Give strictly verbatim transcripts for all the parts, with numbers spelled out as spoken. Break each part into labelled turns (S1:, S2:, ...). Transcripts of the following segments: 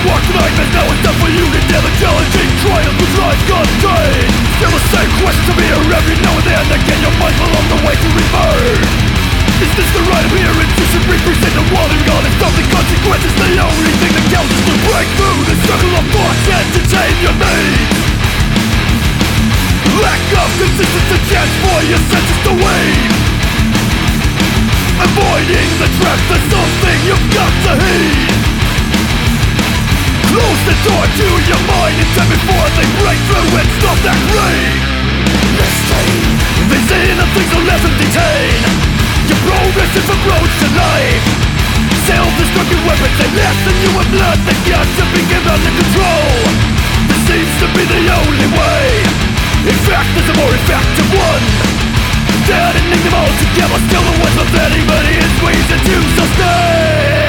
S1: walk the nightmares, now it's time for you to dare the challenging trials which life contains. Still the same question to me every now and then. Again your mind along the way to revert. Is this the right appearance? You should represent the wall and God and stop the consequences. The only thing that counts is to break through the circle of thoughts and to tame your needs. Lack of consistency, chance for your senses to wave. Avoiding the trap, that's something you've got to heed. Close the door to your mind in time before they break through and stop that rain. They say the things will never detain your progressive approach to life. Self-destructive weapons, they lessen you with blood. They've got to be given under control. This seems to be the only way. In fact, there's a more effective one. Deadening them all together, still the ones of anybody is reason to sustain.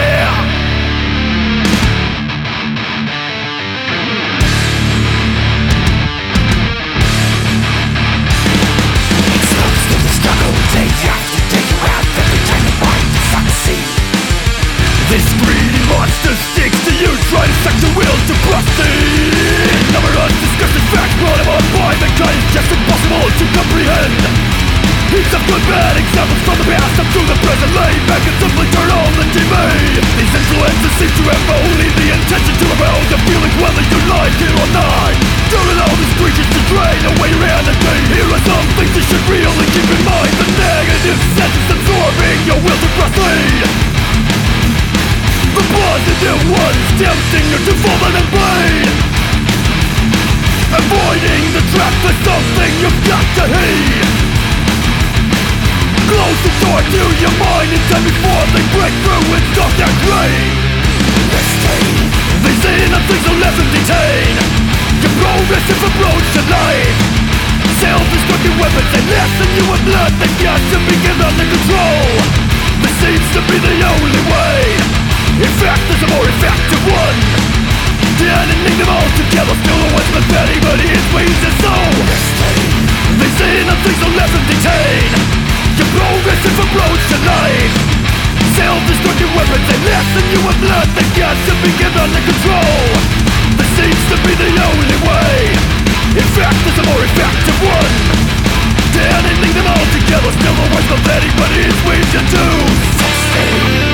S1: This greedy monster sticks to you, try to suck the will to proceed. Numerous disgusting facts brought about by mankind is just impossible to comprehend. Heaps of good bad examples from the past up to the present. Lay back and simply turn on the T V. These influences seem to have only the intention to arouse your feelings whether you like it or not. Don't allow these creatures to drain away your energy. Here are some things you should really keep in mind. The negative sense is absorbing your will to proceed. The positive ones tempting you to fall in pain. Avoiding the trap is something you've got to heed. Close the door to your mind in time before they break through and stop that rain. They say that things will never detain your progressive approach to life. Self-destructive weapons, they lessen you with blood. They've got to be given under control. This seems to be the only way. In fact, there's a more effective one. Deadening them all together, still the ones with anybody is reason so. They say that things will never detain your progressive approach to life. Self-destructive weapons, they lessen you with blood. They've got to be given under control. This seems to be the only way. In fact, there's a more effective one. Deadening them all together, still the ones with anybody is reason to sustain.